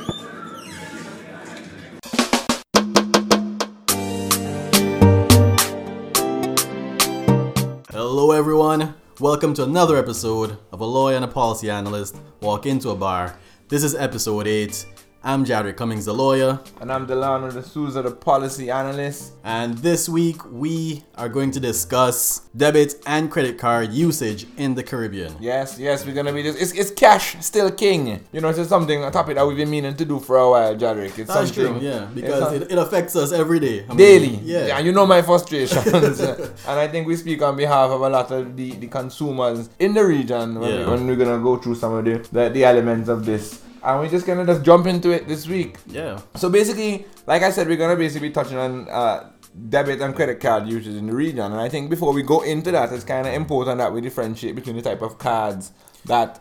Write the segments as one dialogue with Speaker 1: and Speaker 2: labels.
Speaker 1: Hello everyone, welcome to another episode of A Lawyer and a Policy Analyst Walk Into a Bar. This is episode 8. I'm Jadrick Cummings, the lawyer.
Speaker 2: And I'm Delano D'Souza, the policy analyst.
Speaker 1: And this week we are going to discuss debit and credit card usage in the Caribbean.
Speaker 2: Yes, we're going to be it's cash still king. You know, it's just a topic that we've been meaning to do for a while, Jadrick. It's
Speaker 1: That's true, yeah, because it affects us every day.
Speaker 2: Daily.
Speaker 1: Yeah,
Speaker 2: you know my frustrations. And I think we speak on behalf of a lot of the consumers in the region when we're going to go through some of the elements of this. And we're just gonna jump into it this week.
Speaker 1: Yeah.
Speaker 2: So basically, like I said, we're gonna be touching on debit and credit card usage in the region. And I think before we go into that, it's kind of important that we differentiate between the type of cards that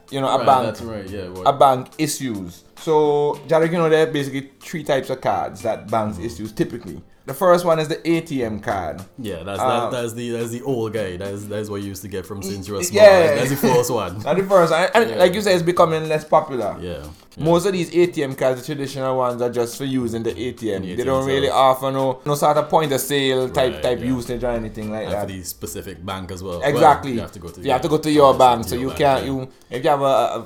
Speaker 2: a bank issues. So, Jadrick, there are basically 3 types of cards that banks issue typically. The first one is the ATM card.
Speaker 1: Yeah, that's the old guy. That's what you used to get from since you were small.
Speaker 2: Yeah.
Speaker 1: That's the first one.
Speaker 2: That's the first one. And like you said, it's becoming less popular.
Speaker 1: Yeah.
Speaker 2: Most of these ATM cards, the traditional ones, are just for using the ATM. They don't really offer no sort of point of sale type usage or anything like that.
Speaker 1: For the specific bank as well.
Speaker 2: Exactly.
Speaker 1: Well, you have to go to
Speaker 2: your bank. So you can't if you have a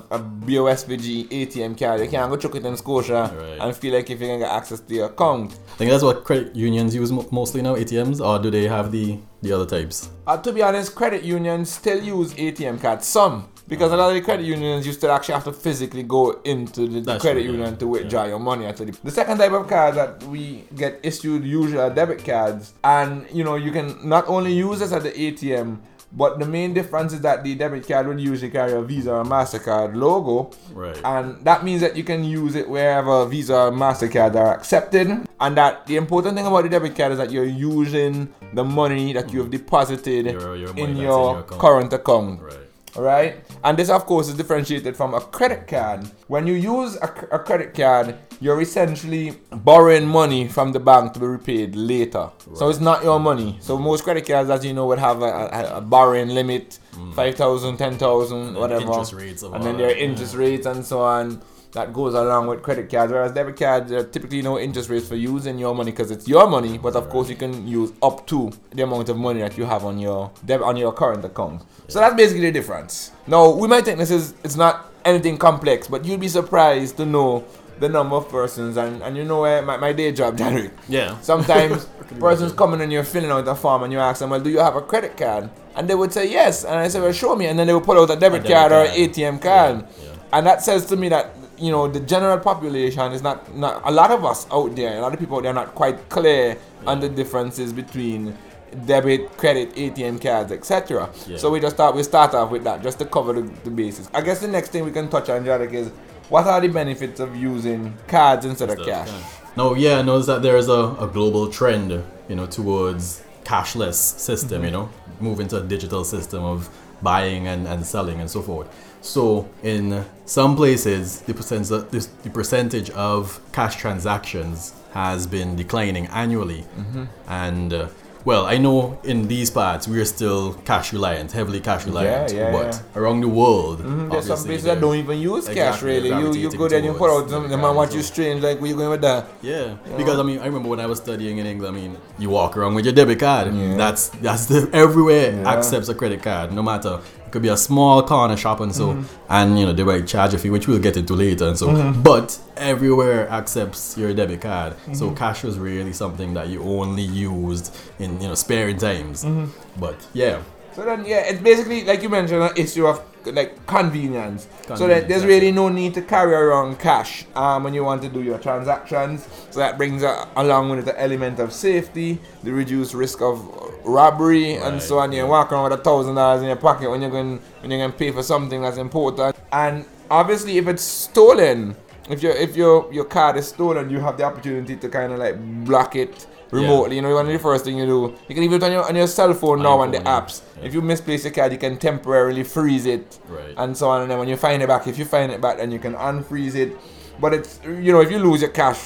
Speaker 2: BOSVG ATM card, you can't go check it in Scotia and feel like if you can get access to your account.
Speaker 1: I think that's what credit unions use mostly now, ATMs, or do they have the other types?
Speaker 2: To be honest, credit unions still use ATM cards. Some. Because a lot of the credit unions, you still actually have to physically go into the credit union to withdraw your money. The second type of card that we get issued usually are debit cards. And, you can not only use this at the ATM, but the main difference is that the debit card would usually carry a Visa or MasterCard logo.
Speaker 1: Right.
Speaker 2: And that means that you can use it wherever Visa or MasterCard are accepted. And that the important thing about the debit card is that you're using the money that you have deposited in your current account.
Speaker 1: Right.
Speaker 2: Alright? And this, of course, is differentiated from a credit card. When you use a credit card, you're essentially borrowing money from the bank to be repaid later. Right. So it's not your money. So most credit cards, as you know, would have a borrowing limit, 5,000, 10,000, whatever.
Speaker 1: Interest rates
Speaker 2: and then there are interest rates and so on. That goes along with credit cards, whereas debit cards, there are typically no interest rates for using your money because it's your money, but of course you can use up to the amount of money that you have on your current account. So that's basically the difference. Now, we might think it's not anything complex, but you'd be surprised to know the number of persons, and my day job, Jadrick.
Speaker 1: Yeah.
Speaker 2: Sometimes persons coming and you're filling out a form and you ask them, well, do you have a credit card? And they would say yes, and I say, well, show me, and then they would pull out a debit card or an ATM card. Yeah. And that says to me that the general population is not a lot of us out there, a lot of people out there are not quite clear on the differences between debit, credit, ATM cards, etc. So we start off with that just to cover the basis. I guess the next thing we can touch on, Jadrick, is what are the benefits of using cards instead of cash?
Speaker 1: No, yeah, I notice that there is a global trend, towards cashless system, moving to a digital system of buying and selling and so forth. So in some places, the percentage of cash transactions has been declining annually. Mm-hmm. And well, I know in these parts we are still heavily cash reliant. But around the world,
Speaker 2: there's some places that don't even use cash really. You go there and you put out them, the man watch you strange, like where you going with that?
Speaker 1: Yeah, because I remember when I was studying in England, you walk around with your debit card. Yeah. That's everywhere accepts a credit card, no matter. It could be a small corner shop and so, and they might charge a fee, which we'll get into later and so. But everywhere accepts your debit card. So cash was really something that you only used in sparing times. But yeah.
Speaker 2: So then it's basically like you mentioned an issue of like convenience. So that there's really no need to carry around cash when you want to do your transactions. So that brings along with it the element of safety, the reduced risk of robbery and so on. You walk around with $1,000 in your pocket when you're going to pay for something that's important. And obviously, if it's stolen, if your card is stolen, you have the opportunity to kind of like block it remotely. One of the first thing you do, you can even do it on your cell phone now on the apps. If you misplace your card, you can temporarily freeze it and so on. And then when you find it back, then you can unfreeze it. But it's if you lose your cash,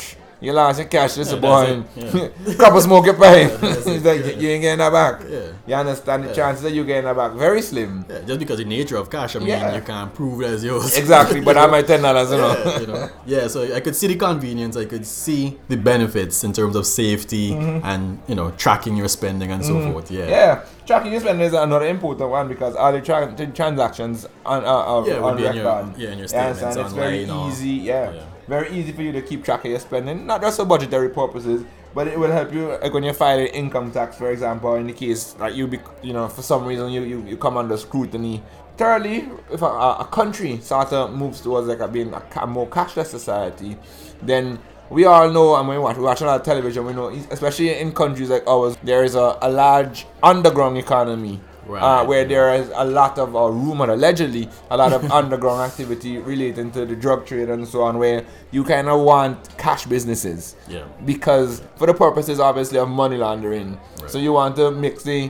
Speaker 2: You lost your cash, this boy.
Speaker 1: Yeah.
Speaker 2: Cup of smoke your pie.
Speaker 1: That's
Speaker 2: It's
Speaker 1: it.
Speaker 2: like you ain't getting that back.
Speaker 1: Yeah.
Speaker 2: You understand the chances that you getting that back? Very slim.
Speaker 1: Yeah, just because the nature of cash, I mean,
Speaker 2: Yeah.
Speaker 1: you can't prove it as yours.
Speaker 2: Exactly, but I might $10, you know.
Speaker 1: Yeah, you know. Yeah, so I could see the convenience, I could see the benefits in terms of safety and, you know, tracking your spending and so forth. Yeah.
Speaker 2: Yeah, tracking your spending is another important one because all the transactions on
Speaker 1: Yeah,
Speaker 2: on
Speaker 1: would be in
Speaker 2: record.
Speaker 1: your
Speaker 2: You
Speaker 1: statements
Speaker 2: understand? It's very
Speaker 1: online or-
Speaker 2: easy. Yeah.
Speaker 1: Yeah.
Speaker 2: Very easy for you to keep track of your spending, not just for budgetary purposes, but it will help you like when you're filing income tax, for example, in the case like for some reason you come under scrutiny. Thirdly, if a country sort of moves towards like being a more cashless society, then we all know, and when we watch a lot of television, we know, especially in countries like ours, there is a large underground economy.
Speaker 1: Right.
Speaker 2: Where there is a lot of rumored, allegedly, a lot of underground activity relating to the drug trade and so on, where you kind of want cash businesses.
Speaker 1: Yeah.
Speaker 2: Because for the purposes, obviously, of money laundering.
Speaker 1: Right.
Speaker 2: So you want to mix the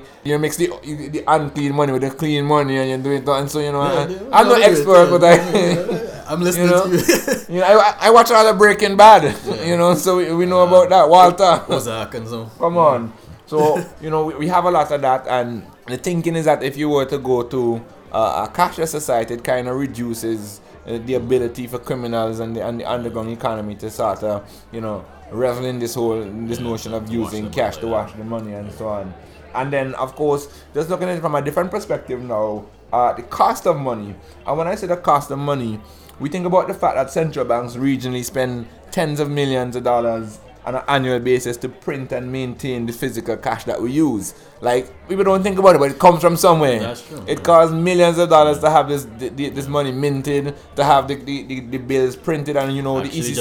Speaker 2: unclean money with the clean money, and you do it. And so I'm no expert, but
Speaker 1: I'm listening to you.
Speaker 2: I watch a lot of Breaking Bad. So we know about that. Walter.
Speaker 1: Ozark and so.
Speaker 2: Come on. So, we have a lot of that, and the thinking is that if you were to go to a cashless society, it kind of reduces the ability for criminals and the underground economy to sort of, revel in this notion of using cash to wash the money and so on. And then, of course, just looking at it from a different perspective now, the cost of money. And when I say the cost of money, we think about the fact that central banks regionally spend tens of millions of dollars on an annual basis to print and maintain the physical cash that we use. Like, people don't think about it, but it comes from somewhere.
Speaker 1: That's true.
Speaker 2: It costs millions of dollars to have this money minted, to have the bills printed, and the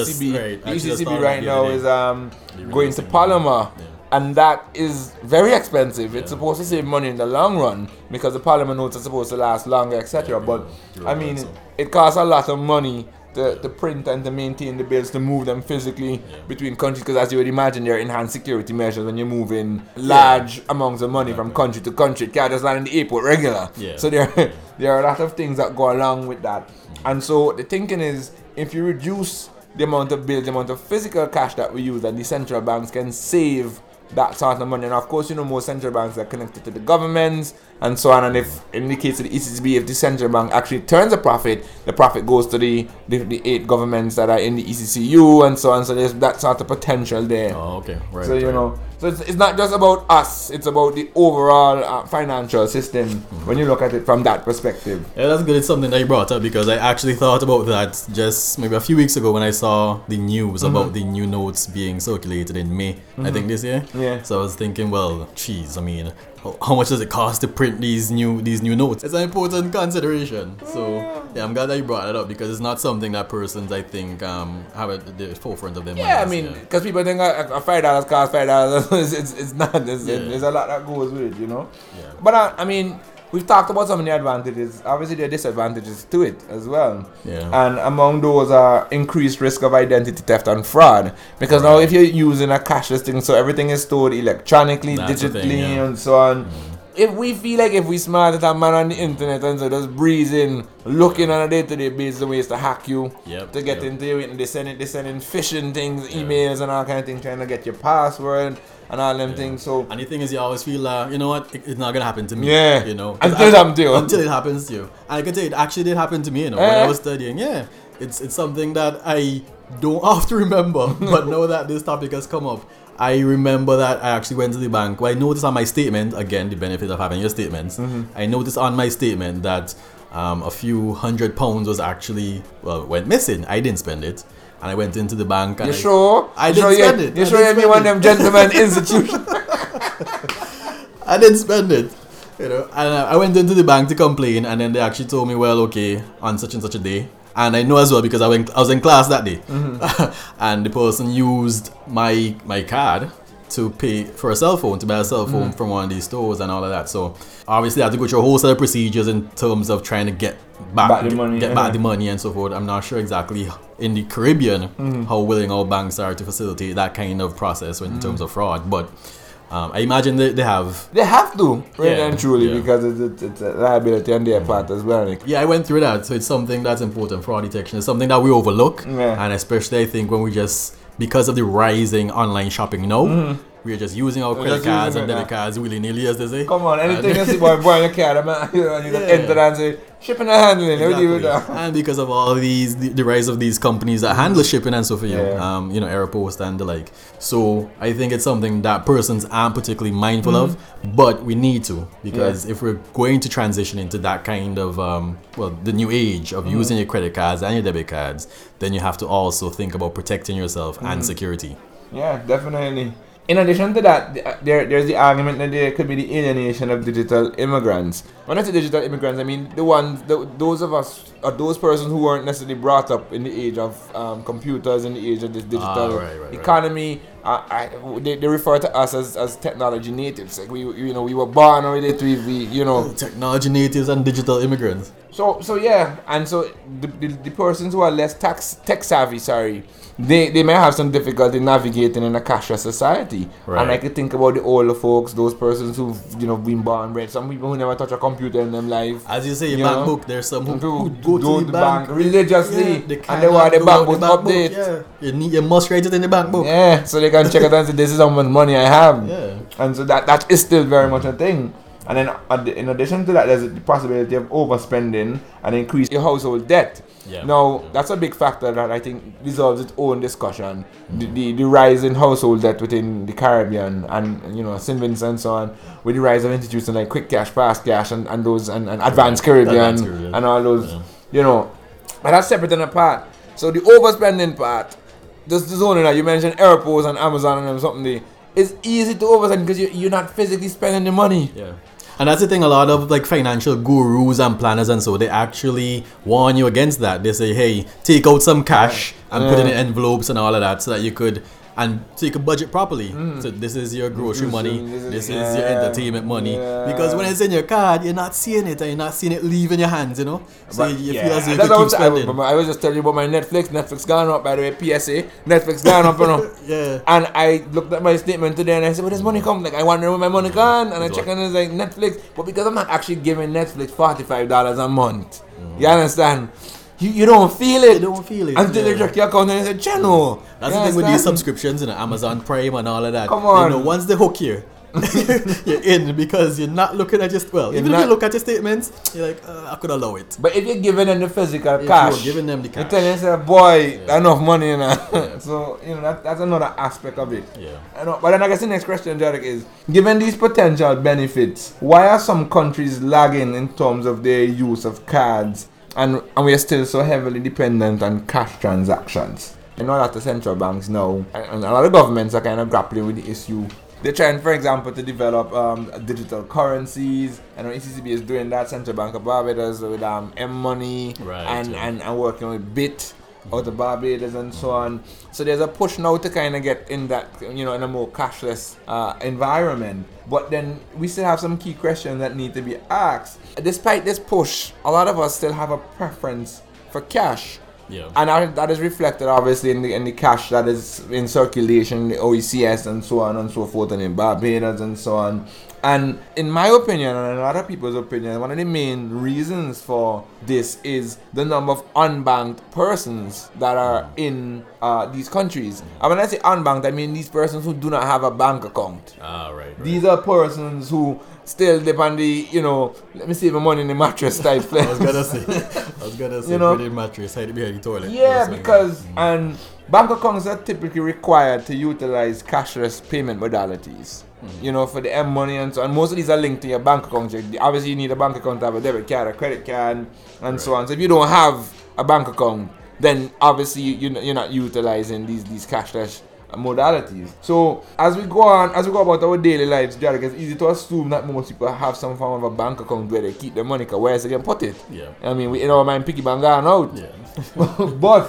Speaker 2: ECCB right now is going to Polymer.
Speaker 1: Yeah.
Speaker 2: And that is very expensive. It's supposed to save money in the long run because the Polymer notes are supposed to last longer, etc. But I mean, it costs a lot of money to print and to maintain the bills, to move them physically between countries, because as you would imagine, there are enhanced security measures when you're moving large amounts of money from country to country. It can't just land in the airport regular.
Speaker 1: Yeah.
Speaker 2: So there are a lot of things that go along with that. And so the thinking is, if you reduce the amount of bills, the amount of physical cash that we use, then the central banks can save that sort of money. And of course, most central banks are connected to the governments and so on. And if, in the case of the ECB, if the central bank actually turns a profit, the profit goes to the 8 governments that are in the ECCU and so on. So there's that sort of potential there.
Speaker 1: Oh, okay. Right.
Speaker 2: So, so it's not just about us, it's about the overall financial system when you look at it from that perspective.
Speaker 1: Yeah, that's good. It's something that you brought up because I actually thought about that just maybe a few weeks ago when I saw the news about the new notes being circulated in May, I think this year.
Speaker 2: Yeah.
Speaker 1: So I was thinking, well, geez, I mean, how much does it cost to print these new notes? It's an important consideration. So yeah, I'm glad that you brought it up because it's not something that persons, I think, have at the forefront of their minds.
Speaker 2: Yeah, I mean, because people think a $5 costs $5. It's not. There's a lot that goes with it,
Speaker 1: Yeah.
Speaker 2: But I mean, we've talked about some of the advantages. Obviously, there are disadvantages to it as well.
Speaker 1: Yeah.
Speaker 2: And among those are increased risk of identity theft and fraud. Because now if you're using a cashless thing, so everything is stored electronically,
Speaker 1: That's the
Speaker 2: digitally,
Speaker 1: thing,
Speaker 2: and so on. If we feel like if we smart at a man on the internet and so just breezing, looking on a day-to-day basis the ways to hack you, to get into you, and they sending phishing things, emails and all kind of things, trying to get your password and all them things. So
Speaker 1: and the thing is, you always feel you know what, it's not gonna happen to me.
Speaker 2: Yeah.
Speaker 1: Until
Speaker 2: it happens to you.
Speaker 1: Until it happens to you. And I can tell you, it actually did happen to me. When I was studying. Yeah, it's something that I don't have to remember, but now that this topic has come up, I remember that I actually went to the bank. Well, I noticed on my statement, again, the benefit of having your statements, I noticed on my statement that a few £100 was actually, went missing. I didn't spend it. And I went into the bank and
Speaker 2: You sure?
Speaker 1: I didn't spend it.
Speaker 2: You sure you're one of them gentlemen institutions?
Speaker 1: I didn't spend it. And I went into the bank to complain, and then they actually told me, well, okay, on such and such a day. And I know as well because I was in class that day, and the person used my card to pay for a cell phone, to buy a cell phone from one of these stores and all of that. So obviously I had to go through a whole set of procedures in terms of trying to get back the money and so forth. I'm not sure exactly in the Caribbean how willing our banks are to facilitate that kind of process in terms of fraud, but I imagine they have.
Speaker 2: They have to, really and truly, because it's a liability on their part as well.
Speaker 1: Yeah, I went through that, so it's something that's important. Fraud detection is something that we overlook, and especially I think when we just because of the rising online shopping now, we're just using our credit cards and debit cards willy-nilly, as they say.
Speaker 2: Come on, anything you see boy in your car, man, you just enter and say, shipping and handling,
Speaker 1: Exactly. And because of all these, the rise of these companies that handle shipping and so forth, Aeropost and the like. So I think it's something that persons aren't particularly mindful of, but we need to, because if we're going to transition into that kind of, the new age of using your credit cards and your debit cards, then you have to also think about protecting yourself and security.
Speaker 2: Yeah, definitely. In addition to that, there's the argument that there could be the alienation of digital immigrants. When I say digital immigrants, I mean those of us, or those persons who weren't necessarily brought up in the age of computers, in the age of this digital economy. They refer to us as technology natives. Like we were born with it.
Speaker 1: Technology natives and digital immigrants.
Speaker 2: So yeah, and so the persons who are less tech savvy, they may have some difficulty navigating in a cashless society. Right. And I could think about the older folks, those persons who've been born and bred. Some people who never touch a computer in their life.
Speaker 1: As you say, bank book. There's some who go to the bank
Speaker 2: religiously, and they want the bank book update.
Speaker 1: Yeah. You must write it in the bank book.
Speaker 2: Yeah, so they can check it and say, this is how much money I have.
Speaker 1: Yeah.
Speaker 2: And so that is still very much a thing. And then in addition to that, there's the possibility of overspending and increase your household debt.
Speaker 1: Yeah.
Speaker 2: Now, that's a big factor that I think deserves its own discussion. The rise in household debt within the Caribbean and St. Vincent and so on, with the rise of institutions like Quick Cash, Fast Cash, and those and Advanced Caribbean and all those, but that's separate and apart. So the overspending part, just the zone that you mentioned, Aeropost and Amazon and something, it's easy to overspend because you're not physically spending the money.
Speaker 1: Yeah. And that's the thing, a lot of financial gurus and planners and so, they actually warn you against that. They say, hey, take out some cash and put it in envelopes and all of that so that you could budget properly. So this is your grocery money, this is your entertainment money. Because when it's in your card, you're not seeing it and you're not seeing it leaving your hands, So you feel as if you keep spending.
Speaker 2: I was just telling you about my Netflix. Netflix gone up, by the way, PSA. Netflix gone up,
Speaker 1: Yeah.
Speaker 2: And I looked at my statement today and I said, where does money come? Like, I wonder where my money gone. And I check and it's like Netflix. But because I'm not actually giving Netflix $45 a month. You understand? You don't feel it.
Speaker 1: You don't feel it.
Speaker 2: Until they check your account and they say, channel.
Speaker 1: That's the thing with these subscriptions, Amazon Prime and all of that.
Speaker 2: Come on.
Speaker 1: Once they hook you, you're in, because you're not looking at even if you look at your statements, you're like, I could allow it.
Speaker 2: But if you're giving them the physical cash,
Speaker 1: you're giving them the cash,
Speaker 2: you tell yourself, boy, enough money, So, that's another aspect of it.
Speaker 1: Yeah.
Speaker 2: But then I guess the next question, Jarek, is, given these potential benefits, why are some countries lagging in terms of their use of cards? And we are still so heavily dependent on cash transactions. I know that the central banks now, and a lot of governments are kind of grappling with the issue. They're trying, for example, to develop digital currencies. I know ECCB is doing that. Central Bank of Barbados with M-Money and working with BIT out of Barbados and so on. So there's a push now to kind of get in that, in a more cashless environment. But then we still have some key questions that need to be asked. Despite this push, a lot of us still have a preference for cash.
Speaker 1: Yeah.
Speaker 2: And that is reflected obviously in the cash that is in circulation, the OECS and so on and so forth, and in Barbados and so on. And in my opinion, and in a lot of people's opinion, one of the main reasons for this is the number of unbanked persons that are in these countries. And when I say unbanked, I mean these persons who do not have a bank account.
Speaker 1: Right.
Speaker 2: These are persons who still depend the, let me save my money in the mattress type thing.
Speaker 1: I was gonna say, put in mattress, hide it behind the toilet.
Speaker 2: Yeah, because, and bank accounts are typically required to utilize cashless payment modalities. For the M-Money and so on. Most of these are linked to your bank account. Obviously, you need a bank account to have a debit card, a credit card, and so on. So if you don't have a bank account, then obviously you're not utilizing these cashless modalities. So as we go about our daily lives, Jarek, it's easy to assume that most people have some form of a bank account where they keep their money, because where else they can put it?
Speaker 1: Yeah.
Speaker 2: I mean, we in our mind, piggy bank gone out.
Speaker 1: Yeah.
Speaker 2: But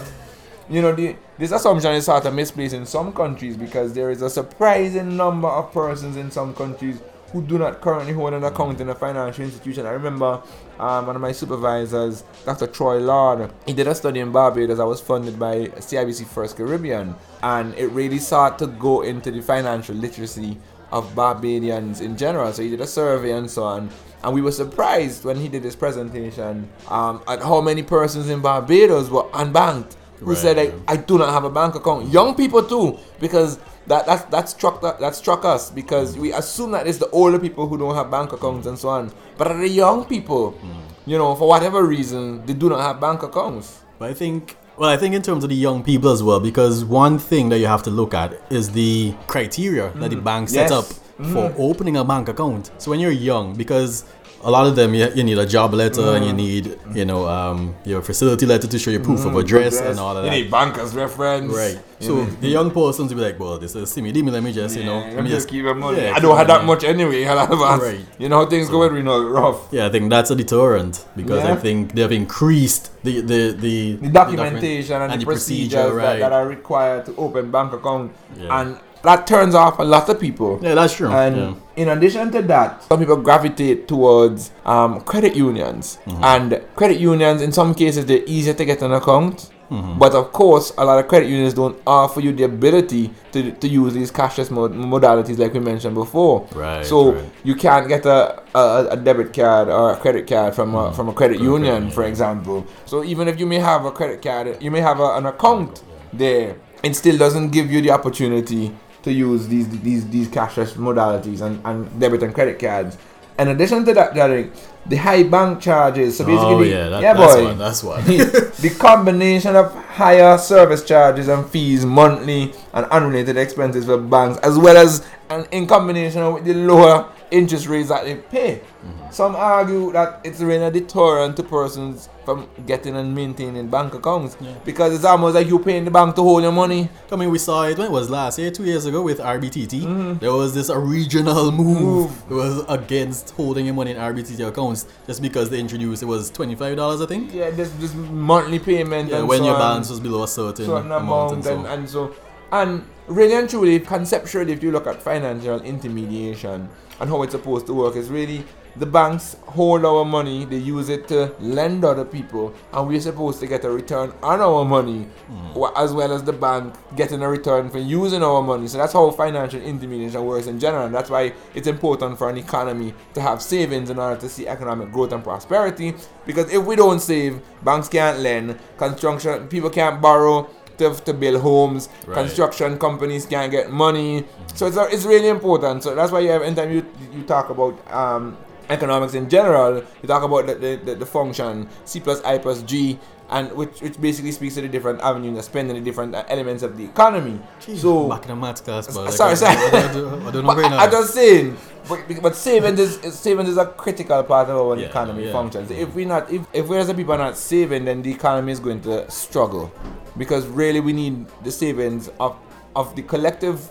Speaker 2: this assumption is sort of misplaced in some countries, because there is a surprising number of persons in some countries who do not currently hold an account in a financial institution. I remember one of my supervisors, Dr. Troy Lord, he did a study in Barbados that was funded by CIBC First Caribbean, and it really sought to go into the financial literacy of Barbadians in general. So he did a survey and so on, and we were surprised when he did his presentation at how many persons in Barbados were unbanked. who said, like, I do not have a bank account. Young people too, because that struck us, because we assume that it's the older people who don't have bank accounts and so on. But are the young people, you know, for whatever reason, they do not have bank accounts.
Speaker 1: But I think in terms of the young people as well, because one thing that you have to look at is the criteria that the bank sets up for opening a bank account. So when you're young, because a lot of them, you need a job letter and you need, you know, your facility letter to show your proof of address and all of that.
Speaker 2: You need banker's reference.
Speaker 1: Right. So the young persons will be like, well, this is Simi, let me just, you know.
Speaker 2: Let me just keep my money. I don't have that much anyway. Right. You know how things go when we know rough.
Speaker 1: Yeah, I think that's a deterrent, because I think they've increased the
Speaker 2: documentation and the procedures that are required to open bank account. And that turns off a lot of people.
Speaker 1: Yeah, that's true.
Speaker 2: And in addition to that, some people gravitate towards credit unions. And credit unions, in some cases, they're easier to get an account. But of course, a lot of credit unions don't offer you the ability to use these cashless modalities like we mentioned before.
Speaker 1: Right.
Speaker 2: So you can't get a debit card or a credit card from a credit union, for example. So even if you may have a credit card, you may have an account there, it still doesn't give you the opportunity to use these cashless modalities and debit and credit cards. In addition to that, the high bank charges. So basically,
Speaker 1: that's one.
Speaker 2: The combination of higher service charges and fees monthly and unrelated expenses for banks, as well as in combination with the lower interest rates that they pay. Some argue that it's really a deterrent to persons from getting and maintaining bank accounts, because it's almost like you paying the bank to hold your money.
Speaker 1: I mean, we saw it when it was last year, 2 years ago with RBTT. There was this regional move. It was against holding your money in RBTT accounts, just because they introduced, it was $25, I think.
Speaker 2: Yeah, this monthly payment.
Speaker 1: Yeah,
Speaker 2: and
Speaker 1: when
Speaker 2: so
Speaker 1: your balance was below a certain amount
Speaker 2: and really and truly, conceptually, if you look at financial intermediation and how it's supposed to work, is really the banks hold our money, they use it to lend other people, and we're supposed to get a return on our money, as well as the bank getting a return for using our money. So that's how financial intermediation works in general, and that's why it's important for an economy to have savings in order to see economic growth and prosperity. Because if we don't save, banks can't lend, construction people can't borrow to build homes, construction companies can't get money. So it's really important. So that's why anytime you talk about economics in general, you talk about the function C plus I plus G, and which basically speaks to the different avenues of spending, the different elements of the economy.
Speaker 1: Jeez,
Speaker 2: so
Speaker 1: back in the maths class, but
Speaker 2: sorry.
Speaker 1: I don't know.
Speaker 2: I'm just saying, but savings is a critical part of our economy functions. If we as a people are not saving, then the economy is going to struggle, because really we need the savings of the collective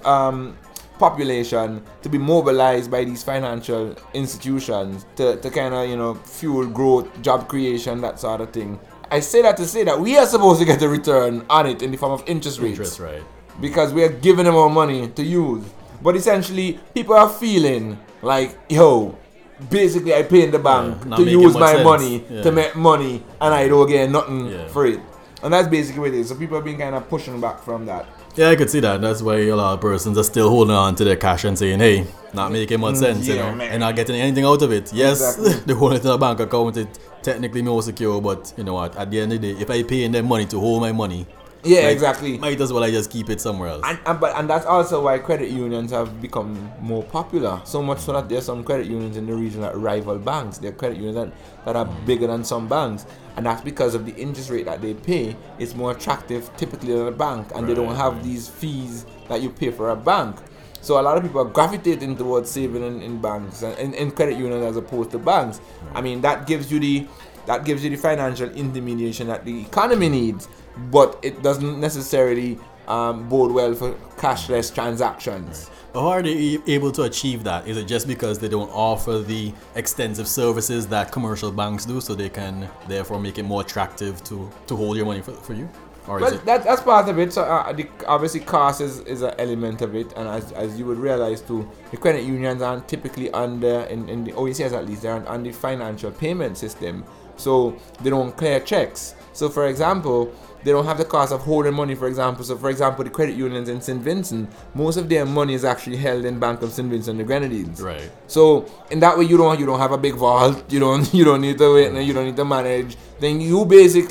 Speaker 2: population to be mobilized by these financial institutions to kind of, you know, fuel growth, job creation, that sort of thing. I say that to say that we are supposed to get a return on it in the form of interest rates. Because we are giving them our money to use. But essentially, people are feeling like, yo, basically I pay in the bank to use my money to make money, and I don't get nothing for it. And that's basically what it is. So people have been kind of pushing back from that.
Speaker 1: Yeah, I could see that. That's why a lot of persons are still holding on to their cash and saying, hey, not making much sense, you know, and not getting anything out of it. Yes, they hold it in a bank account, it's technically more secure, but you know what, at the end of the day, if I pay in them money to hold my money,
Speaker 2: exactly,
Speaker 1: might as well I just keep it somewhere else.
Speaker 2: And that's also why credit unions have become more popular, so much so that there's some credit unions in the region that rival banks. There are credit unions that are bigger than some banks, and that's because of the interest rate that they pay. It's more attractive typically than a bank, and they don't have these fees that you pay for a bank. So a lot of people are gravitating towards saving in banks and in credit unions as opposed to banks. I mean, that gives you the financial intermediation that the economy needs, but it doesn't necessarily bode well for cashless transactions.
Speaker 1: How are they able to achieve that? Is it just because they don't offer the extensive services that commercial banks do, so they can therefore make it more attractive to hold your money for you? Or is it?
Speaker 2: That's part of it. So obviously cost is an element of it, and as you would realize too, the credit unions aren't typically under, in the OECS at least, they're on the financial payment system, so they don't clear checks. So for example, they don't have the cost of holding money, for example. So for example, the credit unions in St. Vincent, most of their money is actually held in Bank of St. Vincent and the Grenadines.
Speaker 1: Right.
Speaker 2: So in that way, you don't have a big vault. You don't need to wait, and you don't need to manage. Then you basically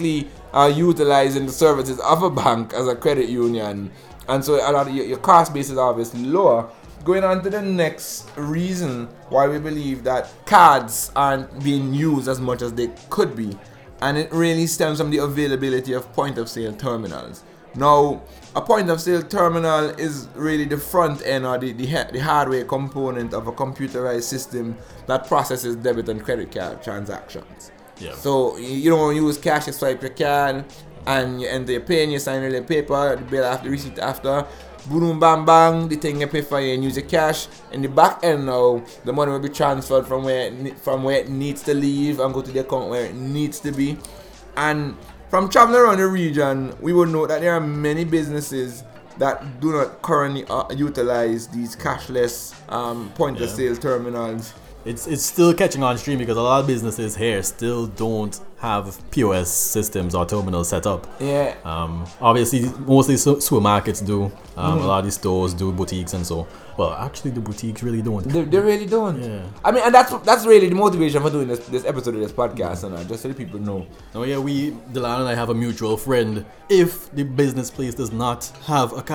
Speaker 2: utilizing the services of a bank as a credit union, and so a lot of your cost base is obviously lower. Going on to the next reason why we believe that cards aren't being used as much as they could be, and it really stems from the availability of point of sale terminals. Now, a point of sale terminal is really the front end or the hardware component of a computerized system that processes debit and credit card transactions.
Speaker 1: Yeah.
Speaker 2: So you don't use cash, you swipe your card and you enter your pin, you sign a little paper, the bill after, the receipt after. Boom, bang, bang, the thing you pay for you and use your cash. In the back end now, the money will be transferred from where it needs to leave and go to the account where it needs to be. And from traveling around the region, we will note that there are many businesses that do not currently utilize these cashless point of sale terminals.
Speaker 1: It's still catching on stream because a lot of businesses here still don't have POS systems or terminals set up.
Speaker 2: Yeah.
Speaker 1: Obviously, mostly supermarkets do. A lot of the stores do, boutiques and so. Well, actually, the boutiques really don't.
Speaker 2: They really don't.
Speaker 1: Yeah.
Speaker 2: I mean, and that's really the motivation for doing this episode of this podcast, and just so the people know.
Speaker 1: Now, yeah, Dylan and I have a mutual friend. If the business place does not have a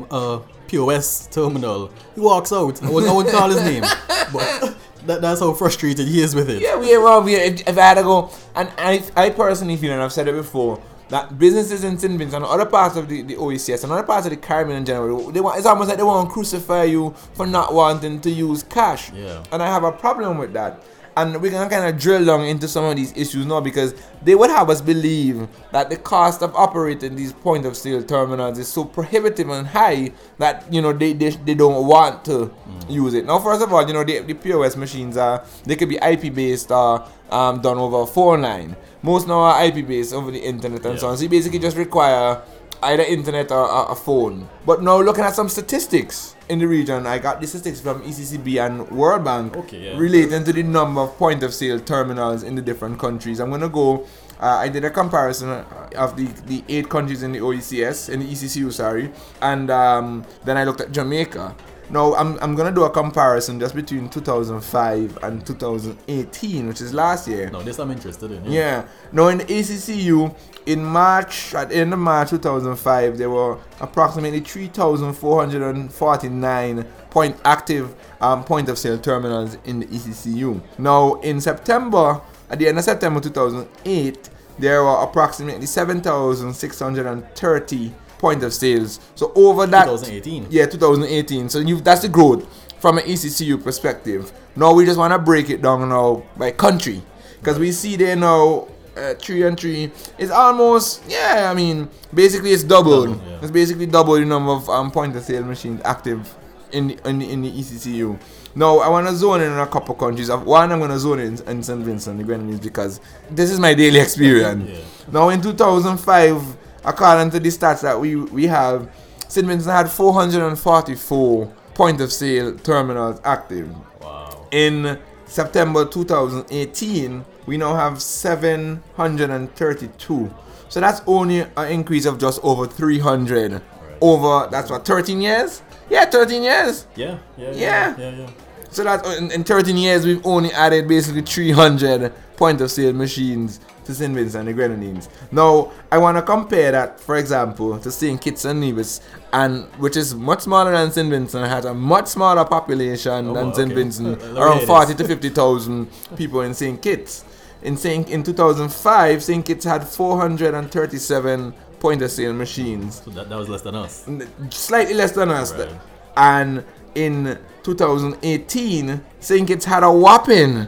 Speaker 1: POS terminal, he walks out. I won't call his name, but that's how frustrated he is with it.
Speaker 2: Yeah, if I had to go, and I personally feel, and I've said it before, that businesses in St. Vincent and other parts of the OECS and other parts of the Caribbean in general, it's almost like they want to crucify you for not wanting to use cash.
Speaker 1: Yeah.
Speaker 2: And I have a problem with that. And we're going to kind of drill down into some of these issues now, because they would have us believe that the cost of operating these point of sale terminals is so prohibitive and high that, they don't want to use it. Now, first of all, the POS machines they could be IP based or done over a phone line. Most now are IP based over the internet and so on. So you basically just require either internet or a phone. But now looking at some statistics in the region, I got the statistics from ECCB and World Bank relating to the number of point of sale terminals in the different countries. I'm going to go, I did a comparison of the 8 countries in the OECS, in the ECCU, sorry, and then I looked at Jamaica. Now, I'm going to do a comparison just between 2005 and 2018, which is last year.
Speaker 1: No, this I'm interested in.
Speaker 2: Yeah. Now, in the ACCU, at the end of March 2005, there were approximately 3,449 active point of sale terminals in the ECCU. Now, at the end of September 2008, there were approximately 7,630 point of sales. So over that
Speaker 1: 2018.
Speaker 2: Yeah, 2018. So that's the growth from an ECCU perspective. Now we just want to break it down now by country, because we see there now 3 and 3 is almost basically it's double. It's basically double the number of point of sale machines active in the ECCU. Now I want to zone in a couple countries. One, I'm going to zone in St. Vincent and the Grenadines because this is my daily experience. Now in 2005, according to the stats that we have, St. Vincent had 444 point of sale terminals active.
Speaker 1: Wow.
Speaker 2: In September 2018, we now have 732. So that's only an increase of just over 300 over, that's what, 13 years? Yeah, 13 years.
Speaker 1: Yeah.
Speaker 2: So that's in 13 years, we've only added basically 300 point of sale machines to St. Vincent and the Grenadines. Now, I want to compare that, for example, to St. Kitts and Nevis, which is much smaller than St. Vincent, has a much smaller population than St. Vincent, around 40 to 50,000 people in St. Kitts. In 2005, St. Kitts had 437 point of sale machines.
Speaker 1: So that was less than us.
Speaker 2: Slightly less than us.
Speaker 1: Right.
Speaker 2: And in 2018, St. Kitts had a whopping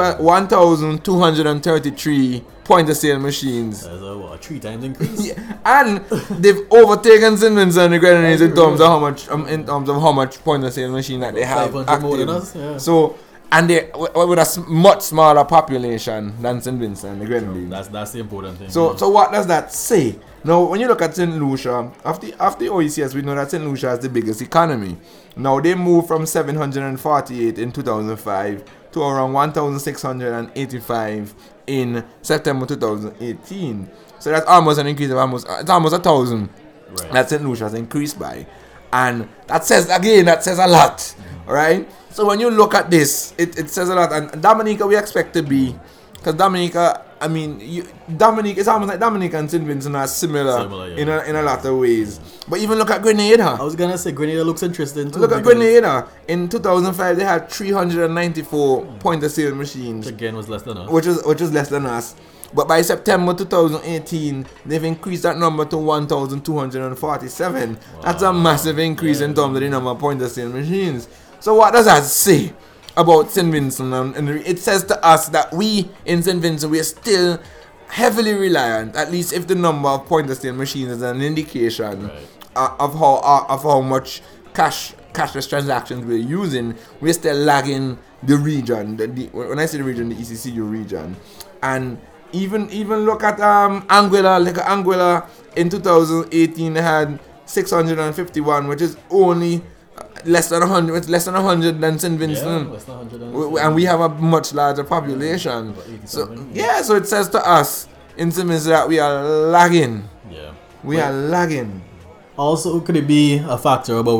Speaker 2: 1,233 point of sale machines.
Speaker 1: That's a 3 times increase.
Speaker 2: And they've overtaken St. Vincent and the Grenadines in terms of how much point of sale machine that they have
Speaker 1: 500 more than us. Yeah.
Speaker 2: So, and they with a much smaller population than St. Vincent and the Grenadines.
Speaker 1: That's the important thing.
Speaker 2: So what does that say? Now, when you look at St. Lucia, after OECS, we know that St. Lucia has the biggest economy. Now, they moved from 748 in 2005 to around 1,685 in September 2018. So that's almost an increase of almost 1,000.
Speaker 1: Right.
Speaker 2: That St. Lucia has increased by. And that says a lot. Alright? So when you look at this, it says a lot. And Dominica, we expect to be, because Dominica I mean, Dominique, it's almost like Dominique and St. Vincent are similar yeah. in a lot of ways. But even look at Grenada.
Speaker 1: I was going to say, Grenada looks interesting too.
Speaker 2: Look at Grenada. In 2005, they had 394 point-of-sale machines.
Speaker 1: Which again was less than us.
Speaker 2: Which is less than us. But by September 2018, they've increased that number to 1,247. Wow. That's a massive increase in terms of the number of point-of-sale machines. So what does that say about St. Vincent? And it says to us that we in St. Vincent, we are still heavily reliant, at least if the number of point-of-sale machines is an indication of how much cashless transactions we're using. We're still lagging the region. When I say the region, the ECCU region. And even look at Anguilla. Like Anguilla in 2018 they had 651, which is only less than 100. It's less than 100 than St. Vincent.
Speaker 1: Yeah, less than 100.
Speaker 2: And we have a much larger population. So it says to us in St. Vincent that we are lagging.
Speaker 1: Yeah,
Speaker 2: we are lagging.
Speaker 1: Also, could it be a factor of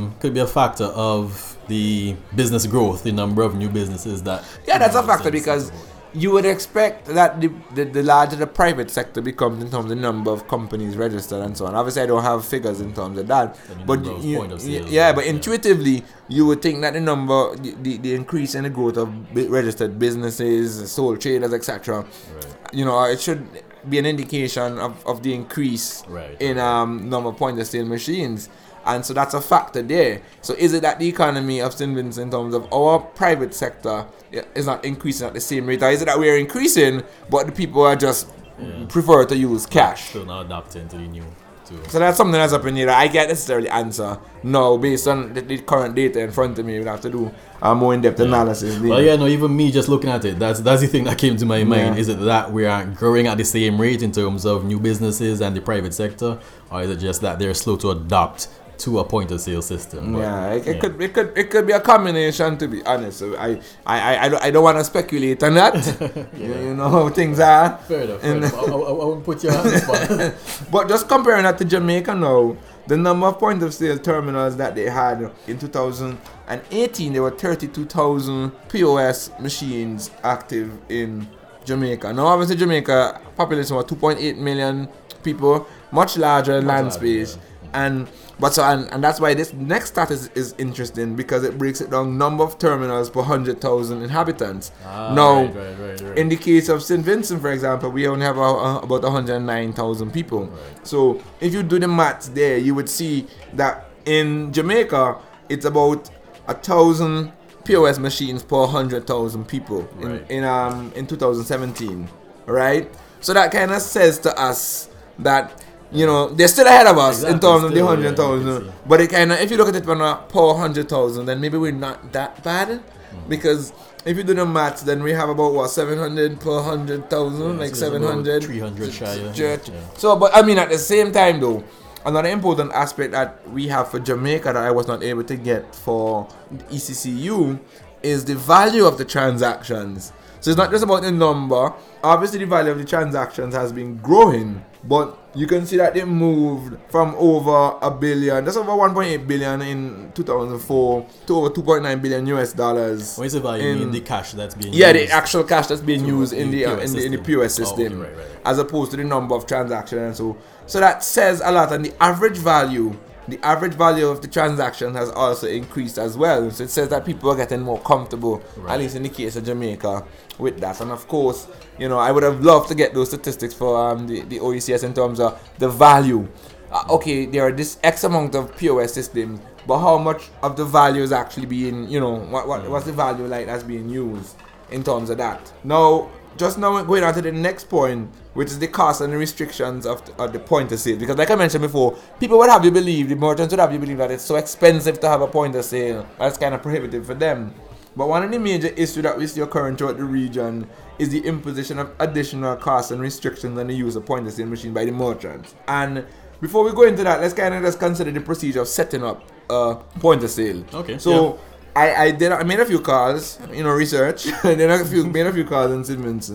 Speaker 1: the business growth, the number of new businesses that?
Speaker 2: Yeah, that's a factor because you would expect that the larger the private sector becomes in terms of the number of companies registered and so on. Obviously, I don't have figures in terms of that, but intuitively, you would think that the increase in the growth of registered businesses, sole traders, etc. It should be an indication of the increase in number of point-of-sale machines. And so that's a factor there. So is it that the economy of St. Vincent in terms of our private sector is not increasing at the same rate? Or is it that we are increasing, but the people are just prefer to use cash?
Speaker 1: Still not adapting to the new too.
Speaker 2: So that's something that's up in here. I can't necessarily answer no based on the current data in front of me. We'll have to do a more in-depth analysis.
Speaker 1: Well, even me just looking at it, that's the thing that came to my mind. Is it that we are growing at the same rate in terms of new businesses and the private sector, or is it just that they're slow to adapt to a point-of-sale system?
Speaker 2: It could be a combination, to be honest. So I don't want to speculate on that. You know how things are.
Speaker 1: Fair enough. I won't put you on the spot.
Speaker 2: But just comparing that to Jamaica now, the number of point-of-sale terminals that they had in 2018, there were 32,000 POS machines active in Jamaica. Now, obviously, Jamaica population was 2.8 million people, much larger land space, and that's why this next stat is interesting, because it breaks it down number of terminals per 100,000 inhabitants. In the case of St. Vincent, for example, we only have about 109,000 people. Right. So if you do the maths there, you would see that in Jamaica it's about 1,000 POS machines per 100,000 people in 2017, right? So that kind of says to us that they're still ahead of us in terms of the 100,000. But it kind of, if you look at it on a per 100,000, then maybe we're not that bad. Because if you do the maths, then we have about 700 per 100,000, like 700.
Speaker 1: 300 shy.
Speaker 2: So, but I mean, at the same time, though, another important aspect that we have for Jamaica that I was not able to get for ECCU is the value of the transactions. So it's not just about the number. Obviously, the value of the transactions has been growing, but you can see that they moved from over $1 billion, that's over 1.8 billion in 2004, to over 2.9 billion US dollars.
Speaker 1: When you say value, you mean the cash that's being used?
Speaker 2: Yeah, the actual cash that's being used in the POS system, as opposed to the number of transactions. So that says a lot. And the average value of the transaction has also increased as well. So it says that people are getting more comfortable, at least in the case of Jamaica, with that. And of course, I would have loved to get those statistics for the OECS in terms of the value. There are this X amount of POS systems, but how much of the value is actually being, what's the value like that's being used in terms of that? Now going on to the next point, which is the cost and the restrictions of the point of sale. Because like I mentioned before, people would have you believe, the merchants would have you believe that it's so expensive to have a point of sale. That's kind of prohibitive for them. But one of the major issues that we see occurring throughout the region is the imposition of additional costs and restrictions on the use of point of sale machine by the merchants. And before we go into that, let's kind of just consider the procedure of setting up a point of sale.
Speaker 1: Okay.
Speaker 2: So I made a few calls, research. I made a few calls in St. Vincent,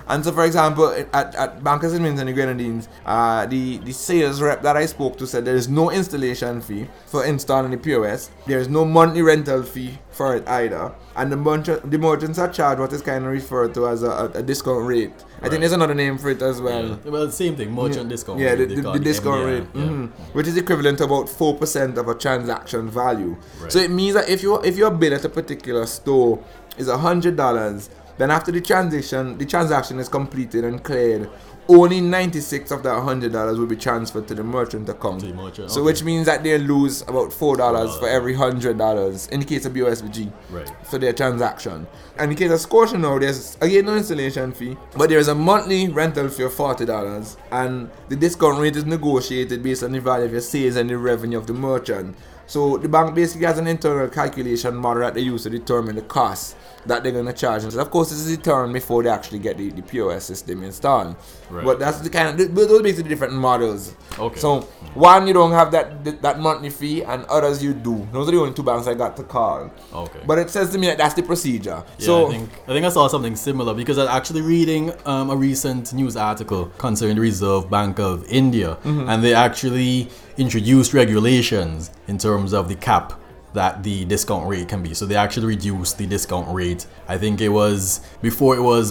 Speaker 2: And so, for example, at Bankers and Mints and the Grenadines, the sales rep that I spoke to said there is no installation fee for installing the POS. There is no monthly rental fee for it either. And the merchants are charged what is kind of referred to as a discount rate. I think there's another name for it as well.
Speaker 1: Yeah. Well, same thing, merchant discount
Speaker 2: rate.
Speaker 1: Yeah,
Speaker 2: the discount rate.
Speaker 1: Yeah.
Speaker 2: Which is equivalent to about 4% of a transaction value.
Speaker 1: Right.
Speaker 2: So it means that if your bill at a particular store is $100, then after the transaction is completed and cleared, only 96 of that $100 will be transferred to the merchant account. So which means that they lose about $4 for every $100 in the case of BOSBG for their transaction. And in the case of Scotia now, there's again no installation fee, but there is a monthly rental fee of $40, and the discount rate is negotiated based on the value of your sales and the revenue of the merchant. So the bank basically has an internal calculation model that they use to determine the cost that they're going to charge. And of course, this is determined before they actually get the POS system installed. Right. But that's the kind of, those basically different models. Okay. So one, you don't have that monthly fee, and others you do. Those are the only two banks I got to call. Okay. But it says to me that that's the procedure.
Speaker 1: Yeah,
Speaker 2: so
Speaker 1: I think I saw something similar because I was actually reading a recent news article concerning the Reserve Bank of India, and they actually introduced regulations in terms of the cap that the discount rate can be. So they actually reduced the discount rate. I think before it was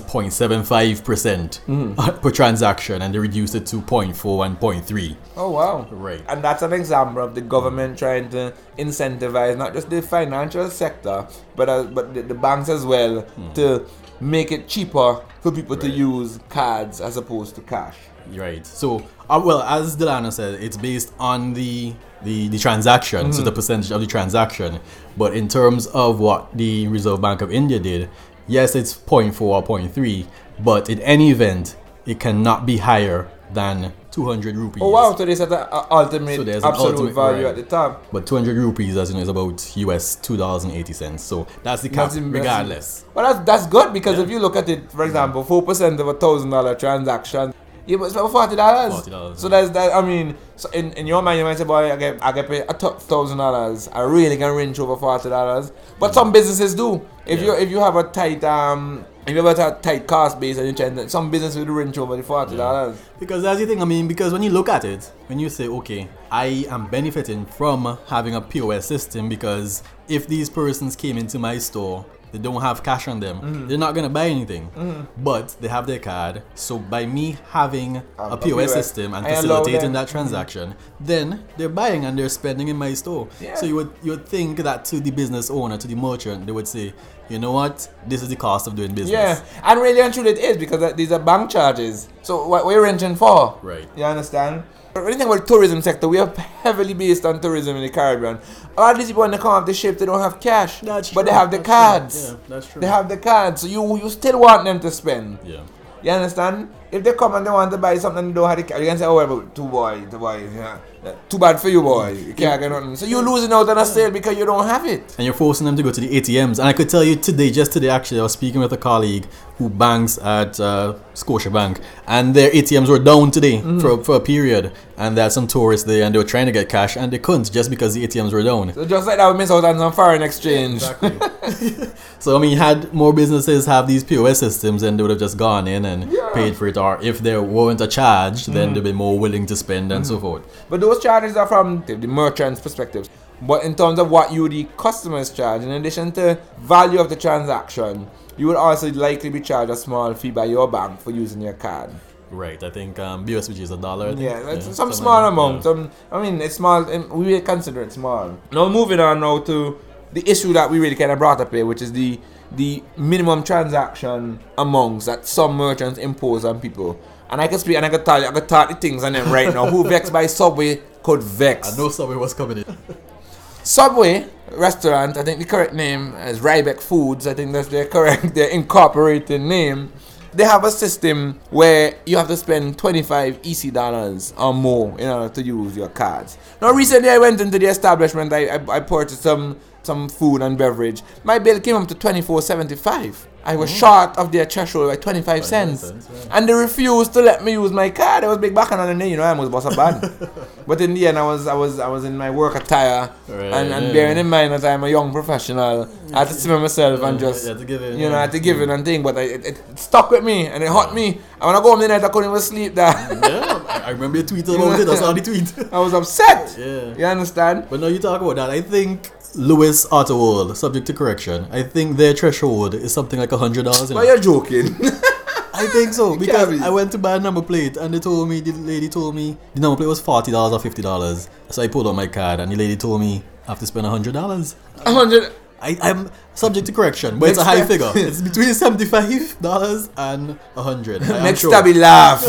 Speaker 1: 0.75% per transaction, and they reduced it to 0.4 and 0.3.
Speaker 2: Oh wow.
Speaker 1: Right.
Speaker 2: And that's an example of the government trying to incentivize not just the financial sector, but the banks as well, to make it cheaper for people to use cards as opposed to cash.
Speaker 1: Right. So, well, as Delano said, it's based on the transaction, so the percentage of the transaction. But in terms of what the Reserve Bank of India did, yes, it's 0.4 or 0.3, but in any event, it cannot be higher than 200 rupees.
Speaker 2: Oh wow, so they set an ultimate absolute value at the top.
Speaker 1: But 200 rupees, as you know, is about US $2.80. So that's the cap regardless.
Speaker 2: Well, that's good, because if you look at it, for example, 4% of a $1,000 transaction, yeah, but it's about $40. $40. So that's that. I mean, so in your mind, you might say, "Boy, I get pay a $1,000. I really can wrench over $40." But some businesses do. If you have a tight tight cost base and you try, some business will wrench over the $40.
Speaker 1: Yeah. Because that's the thing. I mean, because when you look at it, when you say, "Okay, I am benefiting from having a POS system," because if these persons came into my store, they don't have cash on them, they're not going to buy anything, but they have their card. So by me having a POS system and facilitating that transaction, then they're buying and they're spending in my store. Yeah. So you would think that to the business owner, to the merchant, they would say, you know what, this is the cost of doing business.
Speaker 2: Yeah, and really and truly it is, because these are bank charges. So what we're renting for?
Speaker 1: Right.
Speaker 2: You understand? When you think about the tourism sector, we are heavily based on tourism in the Caribbean. A lot of these people, when they come off the ship, they don't have cash. That's true. But they have the cards.
Speaker 1: Yeah, that's true.
Speaker 2: They have the cards. So you still want them to spend.
Speaker 1: Yeah.
Speaker 2: You understand? If they come and they want to buy something and they don't have the cash, you can say, oh, about two boys. Yeah. Too bad for you, boy. You can't get nothing. So you're losing out on a sale because you don't have it.
Speaker 1: And you're forcing them to go to the ATMs. And I could tell you just today actually, I was speaking with a colleague who banks at Scotiabank, and their ATMs were down today for a period. And there are some tourists there, and they were trying to get cash, and they couldn't just because the ATMs were down.
Speaker 2: So just like that, we miss out on some foreign exchange.
Speaker 1: Exactly. So I mean, had more businesses have these POS systems, then they would have just gone in and paid for it. Or if there weren't a charge, then they'd be more willing to spend and so forth.
Speaker 2: But those charges are from the merchant's perspective. But in terms of what you, the customers, charge, in addition to value of the transaction, you would also likely be charged a small fee by your bank for using your card.
Speaker 1: Right, I think BOSBG is $1.
Speaker 2: Yeah, some small amount. Yeah. I mean, it's small. We really consider it small. Now, moving on now to the issue that we really kind of brought up here, which is the minimum transaction amounts that some merchants impose on people. And I can speak and I can tell you, I can talk the things on them right now. Who vexed by Subway could vex.
Speaker 1: I know Subway was coming in.
Speaker 2: Subway restaurant, I think the correct name is Ryback Foods. I think that's their incorporated name. They have a system where you have to spend $25 EC or more in order to use your cards. Now, recently I went into the establishment. I purchased some food and beverage. My bill came up to $24.75. I was short of their threshold by 25 cents.
Speaker 1: Right.
Speaker 2: And they refused to let me use my card. It was big back on the day, I almost bust a band. But in the end, I was in my work attire. And bearing in mind that I'm a young professional, I had to see myself and just, I had to give in and think. But it stuck with me and it hurt me. And when I go home the night, I couldn't even sleep there.
Speaker 1: I remember you tweeted about it. I saw the tweet.
Speaker 2: I was upset.
Speaker 1: Yeah.
Speaker 2: You understand?
Speaker 1: But now you talk about that. I think Lewis Autoworld, subject to correction, I think their threshold is something like $100.
Speaker 2: But you're joking.
Speaker 1: I think so, because I went to buy a number plate and the lady told me the number plate was $40 or $50. So I pulled out my card and the lady told me I have to spend $100.
Speaker 2: $100.
Speaker 1: I'm subject to correction, but it's a high figure. It's between $75 and $100.
Speaker 2: Next time we laugh.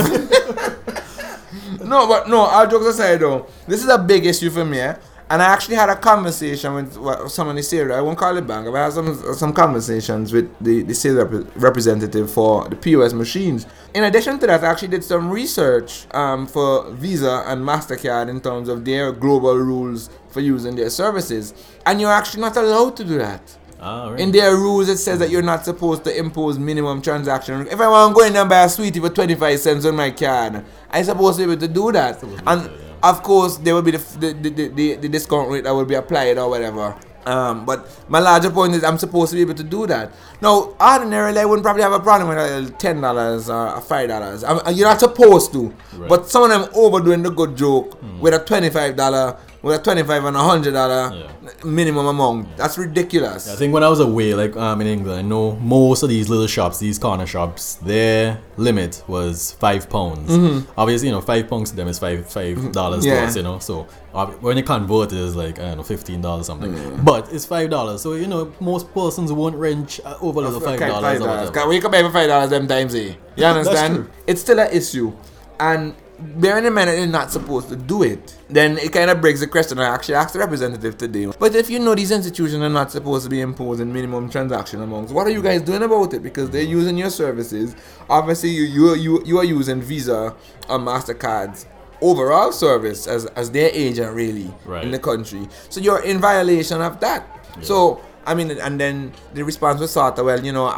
Speaker 2: No, all jokes aside though, this is a big issue for me, And I actually had a conversation with someone in the sales. I won't call it bank. I had some conversations with the sales representative for the POS machines. In addition to that, I actually did some research for Visa and MasterCard in terms of their global rules for using their services. And you're actually not allowed to do that.
Speaker 1: Right.
Speaker 2: In their rules, it says that you're not supposed to impose minimum transaction. If I want to go in and buy a sweetie for 25 cents on my card, I'm supposed to be able to do that. Of course, there will be the discount rate that will be applied or whatever. But my larger point is I'm supposed to be able to do that. Now, ordinarily, I wouldn't probably have a problem with $10 or $5. You're not supposed to.
Speaker 1: Right.
Speaker 2: But some of them overdoing the good joke with a $25, with a $25 and $100 minimum amount. That's ridiculous.
Speaker 1: I think when I was away, like in England, I know most of these little shops, these corner shops, their limit was £5. Obviously, £5 to them is $5 to us, So when you convert it, it's like, I don't know, $15 or something. But it's $5. So, most persons won't wrench over little $5 or whatever.
Speaker 2: We can buy for $5 them times, You understand?
Speaker 1: That's true.
Speaker 2: It's still an issue. And bearing in mind that they're not supposed to do it, then it kind of breaks the question. I actually asked the representative today. But if these institutions are not supposed to be imposing minimum transaction amounts, what are you guys doing about it? Because they're using your services. Obviously, you are using Visa or MasterCard's overall service as their agent really in the country. So you're in violation of that. Yeah. So and then the response was sort of,